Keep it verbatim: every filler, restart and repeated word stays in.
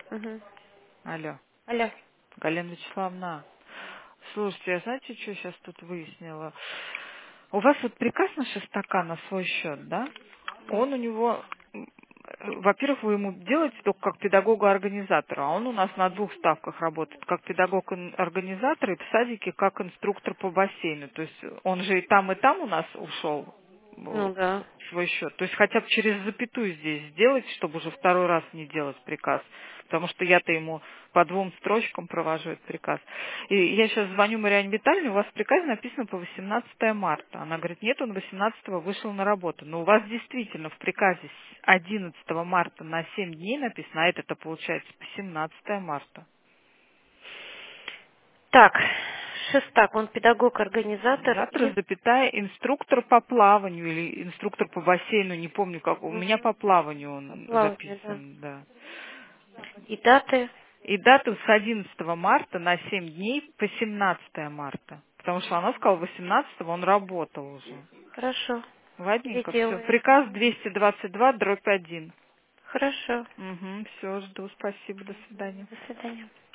Угу. Алло, Алло. Галина Вячеславовна. Слушайте, я знаете, что сейчас тут выяснила? У вас вот приказ на Шестака на свой счет, да? Да. Он у него, м, э, во-первых, вы ему делаете только как педагога-организатора, а он у нас на двух ставках работает, как педагог-организатор и в садике как инструктор по бассейну. То есть он же и там, и там у нас ушел Ну да. свой счет. То есть хотя бы через запятую здесь сделать, чтобы уже второй раз не делать приказ. Потому что я-то ему по двум строчкам провожу этот приказ. И я сейчас звоню Мариане Витальевне, у вас в приказе написано по восемнадцатое марта. Она говорит, нет, он восемнадцатого вышел на работу. Но у вас действительно в приказе с одиннадцатого марта на семь дней написано, а это-то получается по семнадцатое марта. Так, Шестак, он педагог-организатор Завтра, и запятая, инструктор по плаванию или инструктор по бассейну, не помню как. У меня Мгм. по плаванию по он плаванию, да. записан, да. И даты. И дату с одиннадцатого марта на семь дней по семнадцатое марта. Потому что она сказала, восемнадцатого он работал уже. Хорошо. Ладненько, все. Переделаю. Приказ двести двадцать два, дробь один. Хорошо. Угу, все, жду, спасибо, до свидания. До свидания.